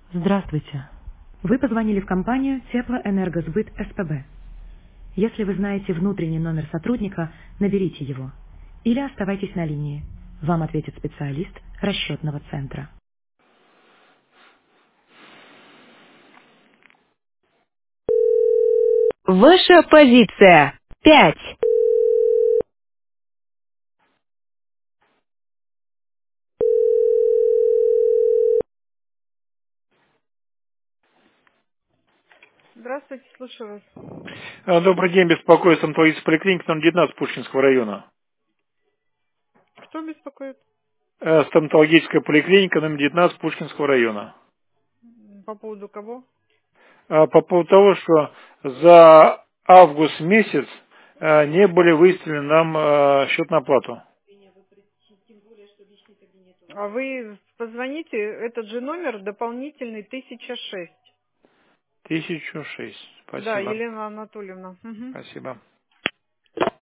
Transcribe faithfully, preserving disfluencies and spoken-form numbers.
Здравствуйте. Вы позвонили в компанию Теплоэнергосбыт СПБ. Если вы знаете внутренний номер сотрудника, наберите его. Или оставайтесь на линии. Вам ответит специалист расчетного центра. Ваша позиция. Пять. Здравствуйте, слушаю вас. А, Добрый день, беспокоит стоматологическая поликлиника номер девятнадцать Пушкинского района. Кто беспокоит? Э, Стоматологическая поликлиника номер девятнадцать Пушкинского района. По поводу кого? А, По поводу того, что за август месяц э, не были выставлены нам э, счет на оплату. А вы позвоните, этот же номер дополнительный тысяча шесть. Тысячу шесть. Да, Спасибо. Елена Анатольевна. Мгм. Спасибо.